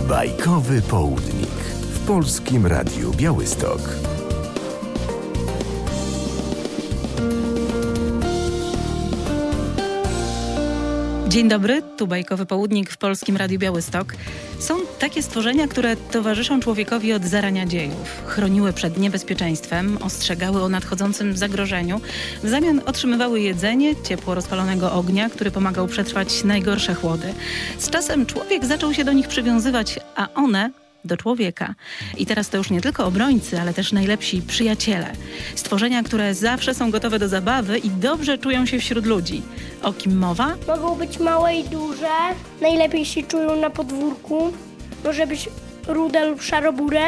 Bajkowy Południk w Polskim Radiu Białystok. Dzień dobry, tu Bajkowy Południk w Polskim Radiu Białystok. Są takie stworzenia, które towarzyszą człowiekowi od zarania dziejów. Chroniły przed niebezpieczeństwem, ostrzegały o nadchodzącym zagrożeniu. W zamian otrzymywały jedzenie, ciepło rozpalonego ognia, który pomagał przetrwać najgorsze chłody. Z czasem człowiek zaczął się do nich przywiązywać, a one do człowieka. I teraz to już nie tylko obrońcy, ale też najlepsi przyjaciele. Stworzenia, które zawsze są gotowe do zabawy i dobrze czują się wśród ludzi. O kim mowa? Mogą być małe i duże. Najlepiej się czują na podwórku. Może być rude lub szaroburę.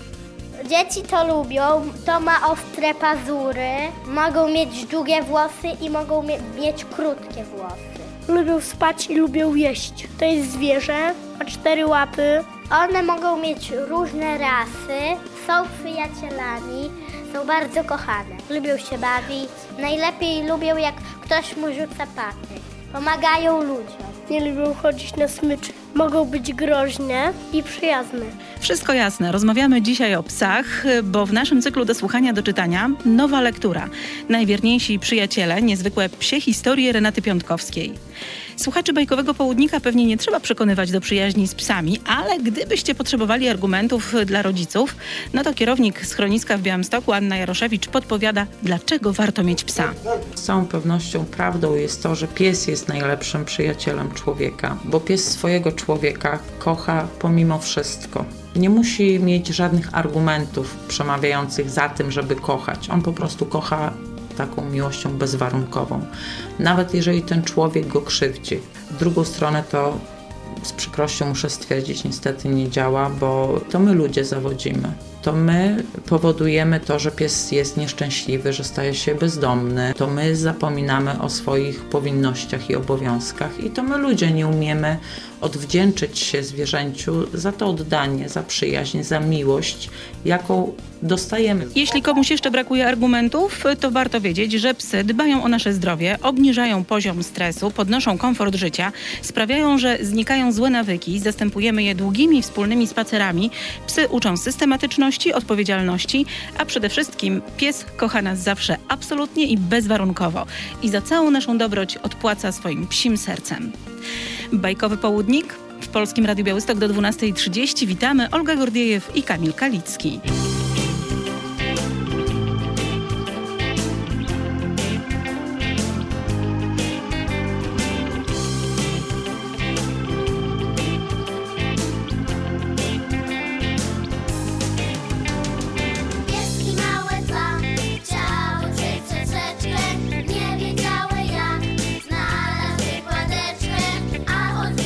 Dzieci to lubią, to ma ostre pazury, mogą mieć długie włosy i mogą mieć krótkie włosy. Lubią spać i lubią jeść. To jest zwierzę, ma 4 łapy. One mogą mieć różne rasy, są przyjacielami, są bardzo kochane. Lubią się bawić, najlepiej lubią jak ktoś mu rzuca patyk. Pomagają ludziom. Nie lubią chodzić na smyczy. Mogą być groźne i przyjazne. Wszystko jasne. Rozmawiamy dzisiaj o psach, bo w naszym cyklu do słuchania, do czytania nowa lektura. Najwierniejsi przyjaciele, niezwykłe psie historie Renaty Piątkowskiej. Słuchaczy Bajkowego Południka pewnie nie trzeba przekonywać do przyjaźni z psami, ale gdybyście potrzebowali argumentów dla rodziców, no to kierownik schroniska w Białymstoku Anna Jaroszewicz podpowiada, dlaczego warto mieć psa. Z całą pewnością prawdą jest to, że pies jest najlepszym przyjacielem człowieka, bo pies swojego człowieka kocha pomimo wszystko. Nie musi mieć żadnych argumentów przemawiających za tym, żeby kochać. On po prostu kocha taką miłością bezwarunkową. Nawet jeżeli ten człowiek go krzywdzi. W drugą stronę to z przykrością muszę stwierdzić, niestety nie działa, bo to my ludzie zawodzimy. To my powodujemy to, że pies jest nieszczęśliwy, że staje się bezdomny. To my zapominamy o swoich powinnościach i obowiązkach i to my ludzie nie umiemy odwdzięczyć się zwierzęciu za to oddanie, za przyjaźń, za miłość, jaką dostajemy. Jeśli komuś jeszcze brakuje argumentów, to warto wiedzieć, że psy dbają o nasze zdrowie, obniżają poziom stresu, podnoszą komfort życia, sprawiają, że znikają złe nawyki, zastępujemy je długimi wspólnymi spacerami. Psy uczą systematyczności, odpowiedzialności, a przede wszystkim pies kocha nas zawsze absolutnie i bezwarunkowo. I za całą naszą dobroć odpłaca swoim psim sercem. Bajkowy Południk w Polskim Radiu Białystok do 12:30. Witamy, Olga Gordiejew i Kamil Kalicki.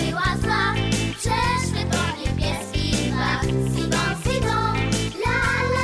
Przeszły po nie pieski dwa, sibą, sibą, la,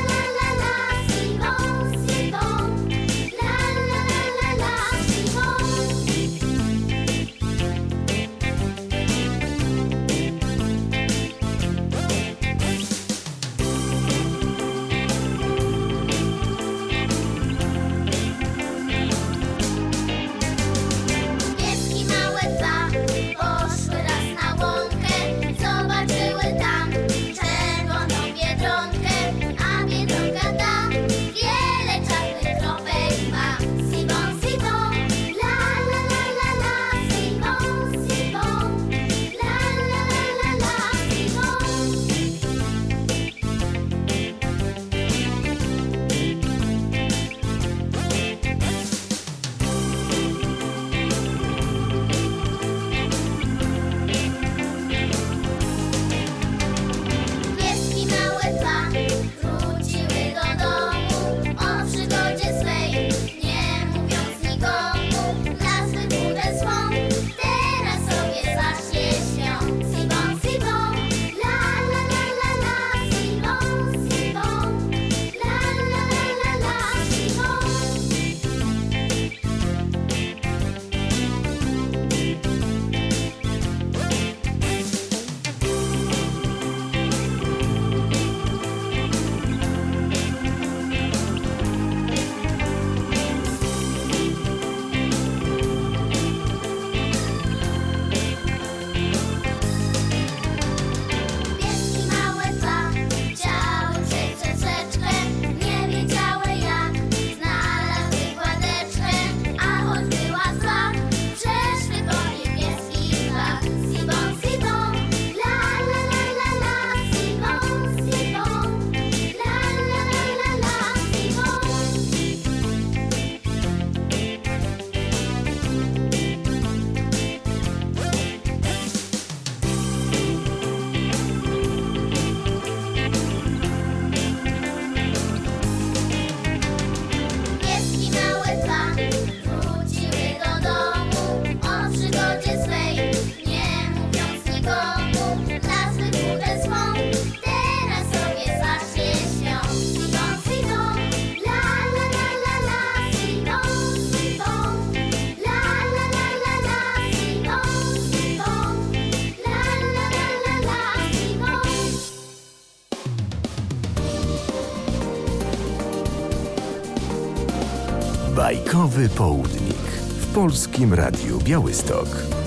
Bajkowy Południk w Polskim Radiu Białystok.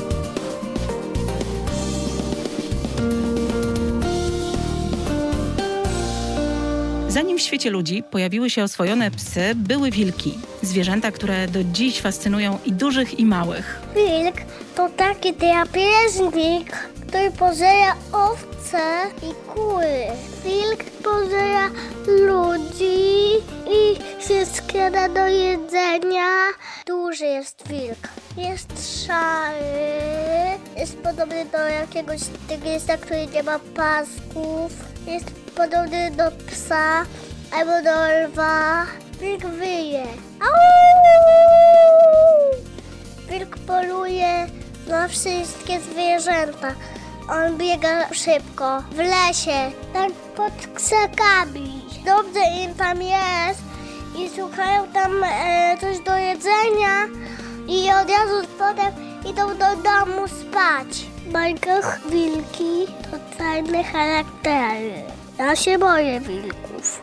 Zanim w świecie ludzi pojawiły się oswojone psy, były wilki. Zwierzęta, które do dziś fascynują i dużych, i małych. Wilk to taki drapieżnik, który pożera owce i kury. Wilk pożera ludzi i się skrada do jedzenia. Duży jest wilk. Jest szary, jest podobny do jakiegoś tygrysa, który nie ma pasków. Jest podobny do psa albo do lwa. Wilk wyje. Au! Wilk poluje na wszystkie zwierzęta. On biega szybko, w lesie, tak pod krzakami. Dobrze im tam jest i szukają tam coś do jedzenia i od razu potem idą do domu spać. W bajkach wilki to fajne charaktery. Ja się boję wilków,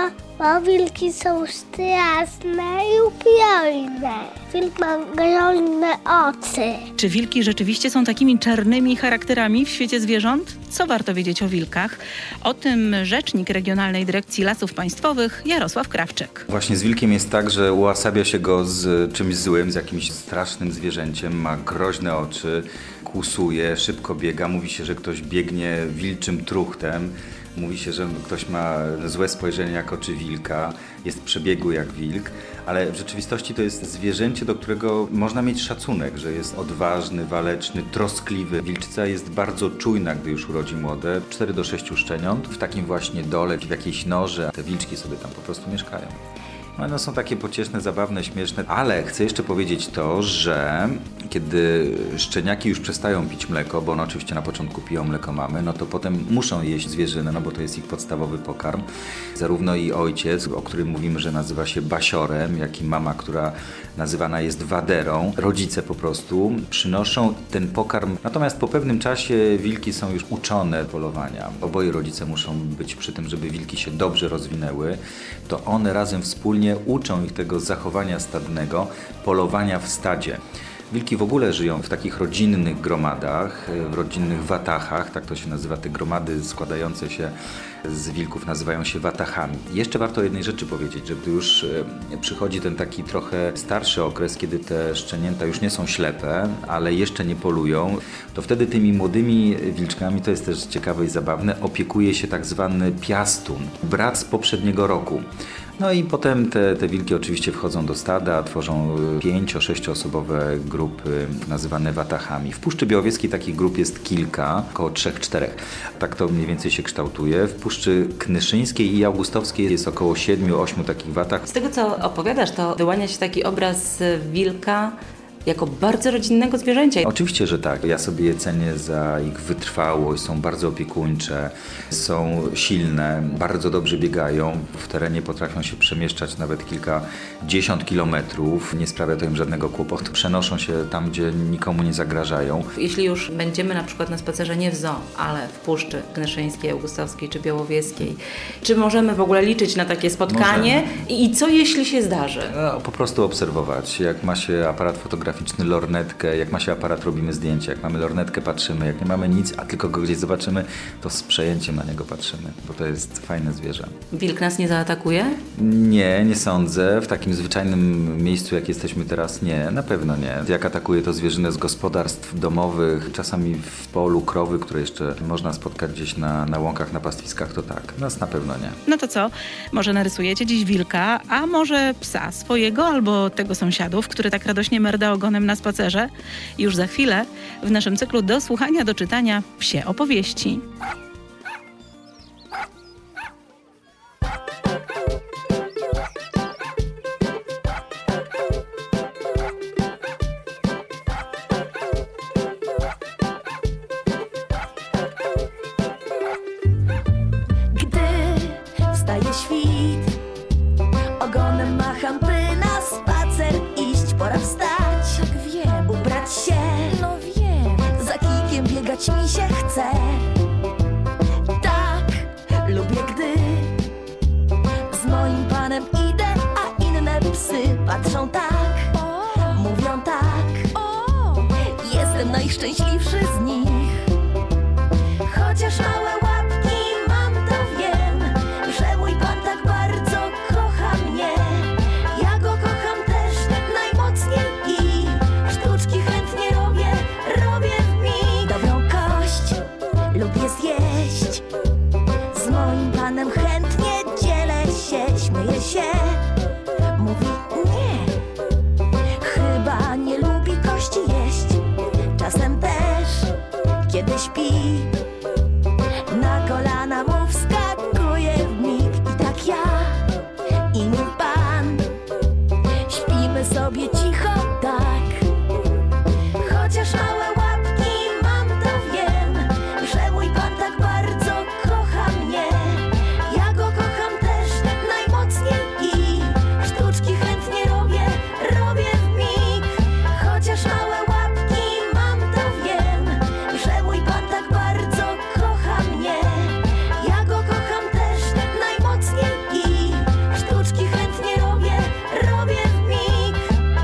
bo wilki są straszne i upiorne. Wilk ma groźne oczy. Czy wilki rzeczywiście są takimi czarnymi charakterami w świecie zwierząt? Co warto wiedzieć o wilkach? O tym rzecznik Regionalnej Dyrekcji Lasów Państwowych Jarosław Krawczyk. Właśnie z wilkiem jest tak, że uosabia się go z czymś złym, z jakimś strasznym zwierzęciem, ma groźne oczy, kłusuje, szybko biega, mówi się, że ktoś biegnie wilczym truchtem. Mówi się, że ktoś ma złe spojrzenie jak oczy wilka, jest przebiegły jak wilk, ale w rzeczywistości to jest zwierzęcie, do którego można mieć szacunek, że jest odważny, waleczny, troskliwy. Wilczyca jest bardzo czujna, gdy już urodzi młode, 4 do 6 szczeniąt, w takim właśnie dole, w jakiejś norze, te wilczki sobie tam po prostu mieszkają. One są takie pocieszne, zabawne, śmieszne, ale chcę jeszcze powiedzieć to, że kiedy szczeniaki już przestają pić mleko, bo one oczywiście na początku piją mleko mamy, no to potem muszą jeść zwierzynę, no bo to jest ich podstawowy pokarm. Zarówno i ojciec, o którym mówimy, że nazywa się basiorem, jak i mama, która nazywana jest waderą, rodzice po prostu przynoszą ten pokarm. Natomiast po pewnym czasie wilki są już uczone polowania. Oboje rodzice muszą być przy tym, żeby wilki się dobrze rozwinęły. To one razem wspólnie uczą ich tego zachowania stadnego, polowania w stadzie. Wilki w ogóle żyją w takich rodzinnych gromadach, w rodzinnych watachach, tak to się nazywa, te gromady składające się z wilków nazywają się watachami. Jeszcze warto o jednej rzeczy powiedzieć, że gdy już przychodzi ten taki trochę starszy okres, kiedy te szczenięta już nie są ślepe, ale jeszcze nie polują, to wtedy tymi młodymi wilczkami, to jest też ciekawe i zabawne, opiekuje się tak zwany piastun, brat z poprzedniego roku. No i potem te wilki oczywiście wchodzą do stada, tworzą 5-6 osobowe grupy nazywane watachami. W Puszczy Białowieskiej takich grup jest kilka, około 3-4. Tak to mniej więcej się kształtuje. W Puszczy Knyszyńskiej i Augustowskiej jest około 7-8 takich watach. Z tego, co opowiadasz, to wyłania się taki obraz wilka jako bardzo rodzinnego zwierzęcia. Oczywiście, że tak. Ja sobie je cenię za ich wytrwałość, są bardzo opiekuńcze, są silne, bardzo dobrze biegają. W terenie potrafią się przemieszczać nawet kilkadziesiąt kilometrów. Nie sprawia to im żadnego kłopotu. Przenoszą się tam, gdzie nikomu nie zagrażają. Jeśli już będziemy na przykład na spacerze nie w zoo, ale w Puszczy Knyszyńskiej, Augustowskiej czy Białowieskiej, czy możemy w ogóle liczyć na takie spotkanie? I co jeśli się zdarzy? No, po prostu obserwować. Jak ma się aparat fotograficzny, lornetkę, jak ma się aparat, robimy zdjęcia. Jak mamy lornetkę, patrzymy. Jak nie mamy nic, a tylko go gdzieś zobaczymy, to z przejęciem na niego patrzymy, bo to jest fajne zwierzę. Wilk nas nie zaatakuje? Nie sądzę. W takim zwyczajnym miejscu, jak jesteśmy teraz, nie. Na pewno nie. Jak atakuje to zwierzynę z gospodarstw domowych, czasami w polu krowy, które jeszcze można spotkać gdzieś na łąkach, na pastwiskach, to tak. Nas na pewno nie. No to co? Może narysujecie dziś wilka, a może psa swojego albo tego sąsiadów, który tak radośnie merda ogonem na spacerze? Już za chwilę w naszym cyklu do słuchania, do czytania Psie opowieści. Świt, ogonem macham, by na spacer iść, pora wstać. Tak wiem, ubrać się, no wiem, za kijkiem biegać mi się chce. Tak, lubię, gdy z moim panem idę, a inne psy patrzą tak. najszczęśliwszy z nich. Chociaż małe łapki mam, to wiem, że mój Pan tak bardzo kocha mnie. Ja go kocham też najmocniej i sztuczki chętnie robię w mig. Dobrą kość lubię zjeść, z moim Panem chętnie dzielę się, śmieję się, mówi nie, chyba nie lubi kości jeść. Czasem też, kiedy śpi, na kolana mu wskakuje w mig. I tak ja i mój Pan śpimy sobie cicho tak. Chociaż małe łapki mam, to wiem, że mój Pan tak bardzo kocha mnie. Ja go kocham też najmocniej i sztuczki chętnie robię w mig. Chociaż małe łapki mam, to wiem, że mój Pan tak bardzo kocha mnie. Ja go kocham też najmocniej i sztuczki chętnie robię w mig.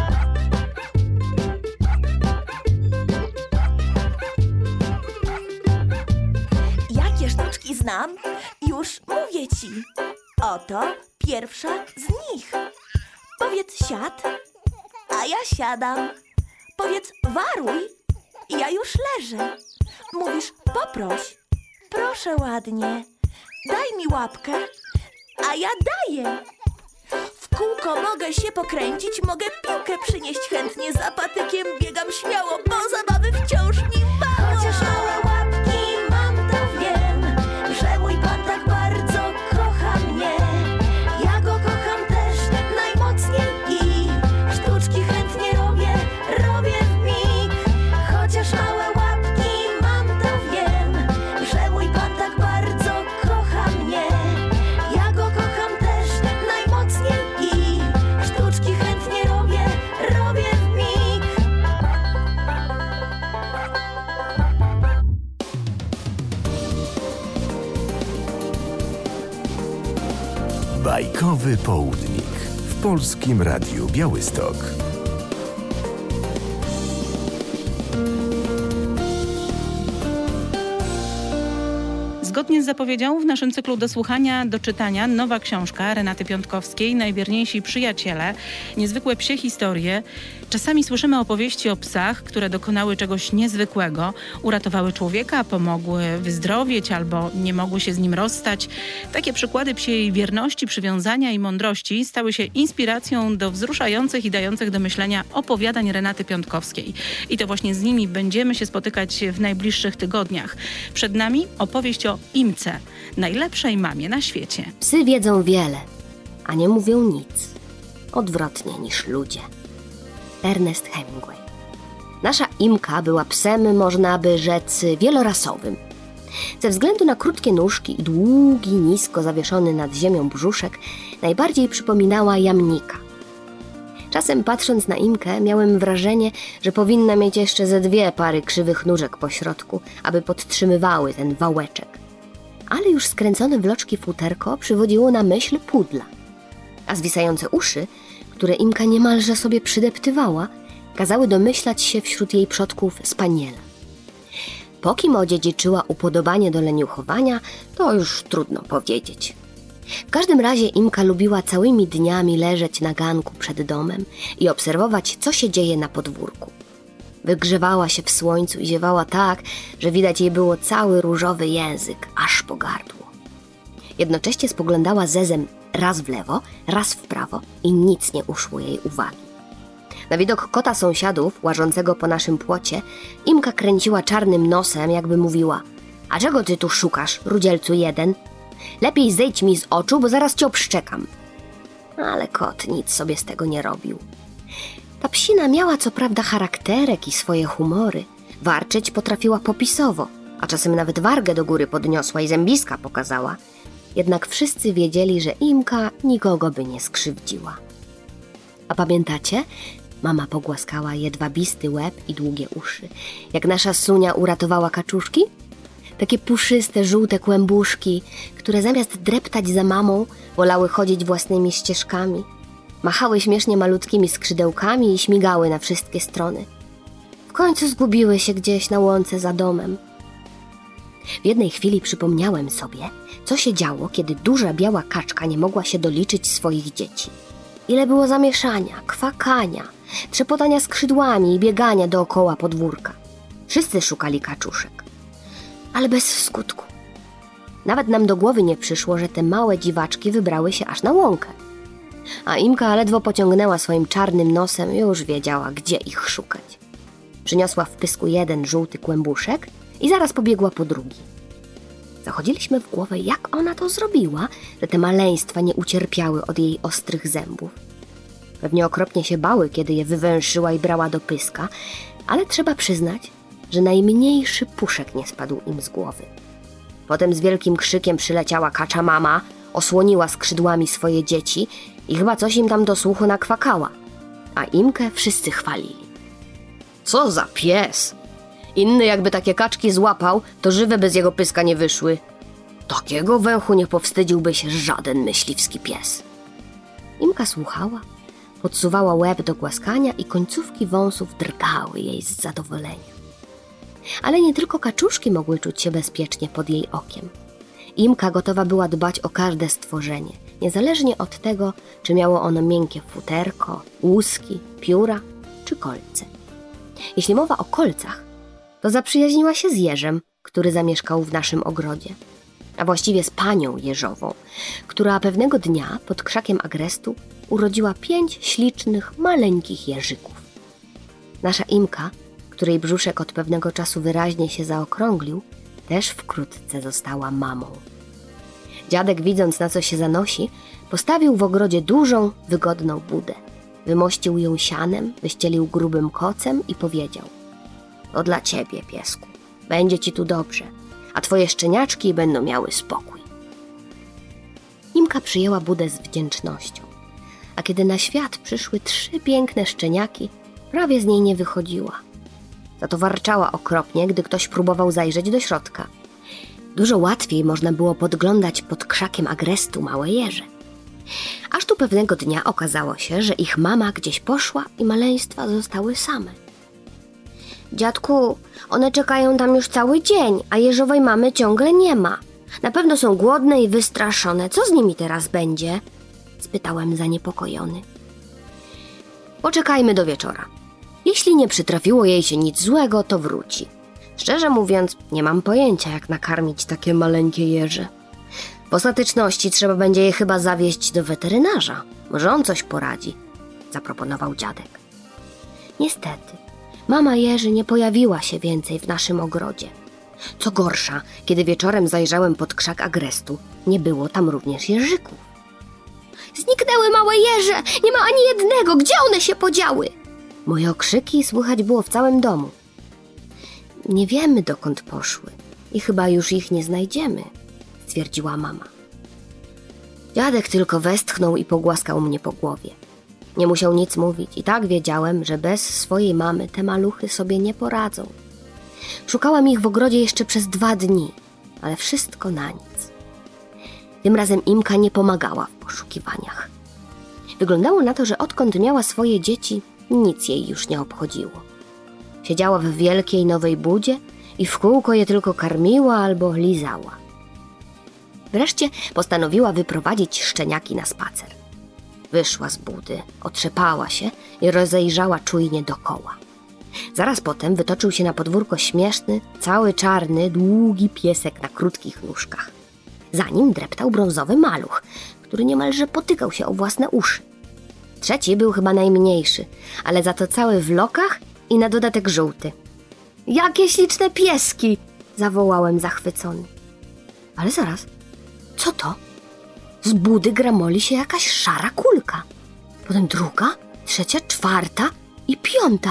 Jakie sztuczki znam? Już mówię ci. Oto pierwsza z nich. Powiedz siad, a ja siadam. Powiedz waruj, ja już leżę. Mówisz poproś, proszę ładnie. Daj mi łapkę, a ja daję. W kółko mogę się pokręcić, mogę piłkę przynieść chętnie. Za patykiem biegam śmiało, bo zabawy wciąż mi mało. Chociaż małe łapki mam, to wiem, że mój Pan tak bardzo kocha mnie. Ja go kocham też najmocniej i sztuczki chętnie robię w mig. Chociaż małe łapki mam, to wiem, że mój Pan tak bardzo kocha mnie. Ja go kocham też najmocniej i sztuczki chętnie robię w mig. Bajkowy Południk w Polskim Radiu Białystok. Zgodnie z zapowiedzią w naszym cyklu do słuchania, do czytania nowa książka Renaty Piątkowskiej Najwierniejsi przyjaciele. Niezwykłe psie historie. Czasami słyszymy opowieści o psach, które dokonały czegoś niezwykłego, uratowały człowieka, pomogły wyzdrowieć albo nie mogły się z nim rozstać. Takie przykłady psiej wierności, przywiązania i mądrości stały się inspiracją do wzruszających i dających do myślenia opowiadań Renaty Piątkowskiej. I to właśnie z nimi będziemy się spotykać w najbliższych tygodniach. Przed nami opowieść o Imce, najlepszej mamie na świecie. Psy wiedzą wiele, a nie mówią nic. Odwrotnie niż ludzie. Ernest Hemingway. Nasza Imka była psem, można by rzec, wielorasowym. Ze względu na krótkie nóżki i długi, nisko zawieszony nad ziemią brzuszek, najbardziej przypominała jamnika. Czasem patrząc na Imkę, miałem wrażenie, że powinna mieć jeszcze ze 2 pary krzywych nóżek po środku, aby podtrzymywały ten wałeczek. Ale już skręcone w loczki futerko przywodziło na myśl pudla. A zwisające uszy, które Imka niemalże sobie przydeptywała, kazały domyślać się wśród jej przodków spaniela. Po kim odziedziczyła upodobanie do leniuchowania, to już trudno powiedzieć. W każdym razie Imka lubiła całymi dniami leżeć na ganku przed domem i obserwować, co się dzieje na podwórku. Wygrzewała się w słońcu i ziewała tak, że widać jej było cały różowy język, aż po gardło. Jednocześnie spoglądała zezem raz w lewo, raz w prawo i nic nie uszło jej uwagi. Na widok kota sąsiadów, łażącego po naszym płocie, Imka kręciła czarnym nosem, jakby mówiła: a czego ty tu szukasz, rudzielcu jeden? Lepiej zejdź mi z oczu, bo zaraz cię obszczekam. Ale kot nic sobie z tego nie robił. Ta psina miała co prawda charakterek i swoje humory. Warczeć potrafiła popisowo, a czasem nawet wargę do góry podniosła i zębiska pokazała. Jednak wszyscy wiedzieli, że Imka nikogo by nie skrzywdziła. A pamiętacie? Mama pogłaskała jedwabisty łeb i długie uszy. Jak nasza Sunia uratowała kaczuszki? Takie puszyste, żółte kłębuszki, które zamiast dreptać za mamą, wolały chodzić własnymi ścieżkami. Machały śmiesznie malutkimi skrzydełkami i śmigały na wszystkie strony. W końcu zgubiły się gdzieś na łące za domem. W jednej chwili przypomniałem sobie, co się działo, kiedy duża biała kaczka nie mogła się doliczyć swoich dzieci. Ile było zamieszania, kwakania, trzepotania skrzydłami i biegania dookoła podwórka. Wszyscy szukali kaczuszek, ale bez skutku. Nawet nam do głowy nie przyszło, że te małe dziwaczki wybrały się aż na łąkę. A Imka ledwo pociągnęła swoim czarnym nosem i już wiedziała, gdzie ich szukać. Przyniosła w pysku jeden żółty kłębuszek i zaraz pobiegła po drugi. Zachodziliśmy w głowę, jak ona to zrobiła, że te maleństwa nie ucierpiały od jej ostrych zębów. Pewnie okropnie się bały, kiedy je wywęszyła i brała do pyska, ale trzeba przyznać, że najmniejszy puszek nie spadł im z głowy. Potem z wielkim krzykiem przyleciała kacza mama, osłoniła skrzydłami swoje dzieci i chyba coś im tam do słuchu nakwakała, a Imkę wszyscy chwalili. Co za pies! Inny jakby takie kaczki złapał, to żywe bez jego pyska nie wyszły. Takiego węchu nie powstydziłby się żaden myśliwski pies. Imka słuchała, podsuwała łeb do głaskania i końcówki wąsów drgały jej z zadowolenia. Ale nie tylko kaczuszki mogły czuć się bezpiecznie pod jej okiem. Imka gotowa była dbać o każde stworzenie, niezależnie od tego, czy miało ono miękkie futerko, łuski, pióra czy kolce. Jeśli mowa o kolcach, to zaprzyjaźniła się z jeżem, który zamieszkał w naszym ogrodzie, a właściwie z panią jeżową, która pewnego dnia pod krzakiem agrestu urodziła 5 ślicznych, maleńkich jeżyków. Nasza Imka, której brzuszek od pewnego czasu wyraźnie się zaokrąglił, też wkrótce została mamą. Dziadek, widząc, na co się zanosi, postawił w ogrodzie dużą, wygodną budę. Wymościł ją sianem, wyścielił grubym kocem i powiedział: to dla ciebie, piesku. Będzie ci tu dobrze, a twoje szczeniaczki będą miały spokój. Imka przyjęła budę z wdzięcznością, a kiedy na świat przyszły 3 piękne szczeniaki, prawie z niej nie wychodziła. Za to warczała okropnie, gdy ktoś próbował zajrzeć do środka. Dużo łatwiej można było podglądać pod krzakiem agrestu małe jeże. Aż tu pewnego dnia okazało się, że ich mama gdzieś poszła i maleństwa zostały same. Dziadku, one czekają tam już cały dzień, a jeżowej mamy ciągle nie ma. Na pewno są głodne i wystraszone. Co z nimi teraz będzie? Spytałem zaniepokojony. Poczekajmy do wieczora. Jeśli nie przytrafiło jej się nic złego, to wróci. Szczerze mówiąc, nie mam pojęcia, jak nakarmić takie maleńkie jeże. W ostateczności trzeba będzie je chyba zawieźć do weterynarza. Może on coś poradzi, zaproponował dziadek. Niestety, mama jeży nie pojawiła się więcej w naszym ogrodzie. Co gorsza, kiedy wieczorem zajrzałem pod krzak agrestu, nie było tam również jeżyków. Zniknęły małe jeże! Nie ma ani jednego! Gdzie one się podziały? Moje okrzyki słychać było w całym domu. Nie wiemy, dokąd poszły i chyba już ich nie znajdziemy, stwierdziła mama. Dziadek tylko westchnął i pogłaskał mnie po głowie. Nie musiał nic mówić i tak wiedziałem, że bez swojej mamy te maluchy sobie nie poradzą. Szukałam ich w ogrodzie jeszcze przez 2 dni, ale wszystko na nic. Tym razem Imka nie pomagała w poszukiwaniach. Wyglądało na to, że odkąd miała swoje dzieci, nic jej już nie obchodziło. Siedziała w wielkiej nowej budzie i w kółko je tylko karmiła albo lizała. Wreszcie postanowiła wyprowadzić szczeniaki na spacer. Wyszła z budy, otrzepała się i rozejrzała czujnie dokoła. Zaraz potem wytoczył się na podwórko śmieszny, cały czarny, długi piesek na krótkich nóżkach. Za nim dreptał brązowy maluch, który niemalże potykał się o własne uszy. Trzeci był chyba najmniejszy, ale za to cały w lokach i na dodatek żółty. Jakie śliczne pieski! Zawołałem zachwycony. Ale zaraz, co to? Z budy gramoli się jakaś szara kulka. Potem druga, trzecia, 4 i 5.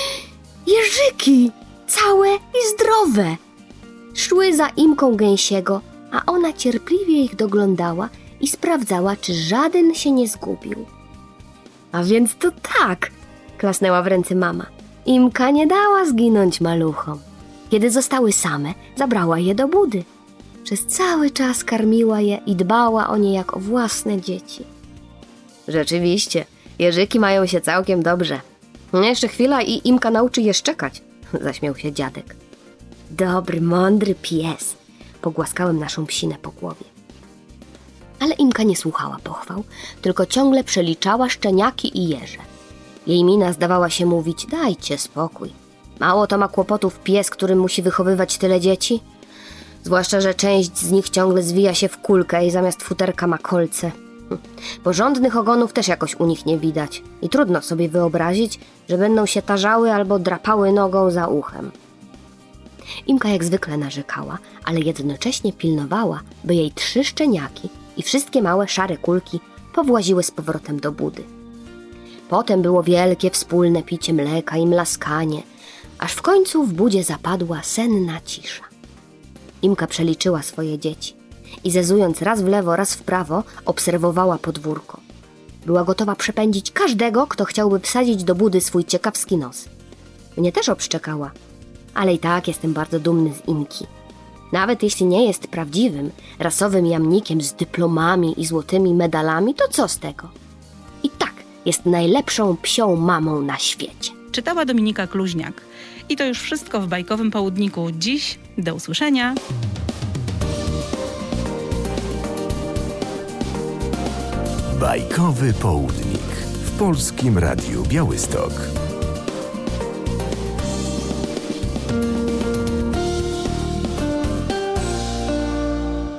Jeżyki! Całe i zdrowe! Szły za Imką Gęsiego, a ona cierpliwie ich doglądała i sprawdzała, czy żaden się nie zgubił. A więc to tak, klasnęła w ręce mama. Imka nie dała zginąć maluchom. Kiedy zostały same, zabrała je do budy. Przez cały czas karmiła je i dbała o nie jak o własne dzieci. Rzeczywiście, jeżyki mają się całkiem dobrze. Jeszcze chwila i Imka nauczy je szczekać, zaśmiał się dziadek. Dobry, mądry pies. Pogłaskałem naszą psinę po głowie. Ale Imka nie słuchała pochwał, tylko ciągle przeliczała szczeniaki i jeże. Jej mina zdawała się mówić, dajcie spokój. Mało to ma kłopotów pies, który musi wychowywać tyle dzieci? Zwłaszcza, że część z nich ciągle zwija się w kulkę i zamiast futerka ma kolce. Porządnych ogonów też jakoś u nich nie widać i trudno sobie wyobrazić, że będą się tarzały albo drapały nogą za uchem. Imka jak zwykle narzekała, ale jednocześnie pilnowała, by jej 3 szczeniaki i wszystkie małe szare kulki powłaziły z powrotem do budy. Potem było wielkie wspólne picie mleka i mlaskanie, aż w końcu w budzie zapadła senna cisza. Imka przeliczyła swoje dzieci i zezując raz w lewo, raz w prawo, obserwowała podwórko. Była gotowa przepędzić każdego, kto chciałby wsadzić do budy swój ciekawski nos. Mnie też obszczekała, ale i tak jestem bardzo dumny z Imki. Nawet jeśli nie jest prawdziwym, rasowym jamnikiem z dyplomami i złotymi medalami, to co z tego? I tak jest najlepszą psią mamą na świecie. Czytała Dominika Kluźniak. I to już wszystko w Bajkowym Południku dziś. Do usłyszenia. Bajkowy Południk w Polskim Radiu Białystok.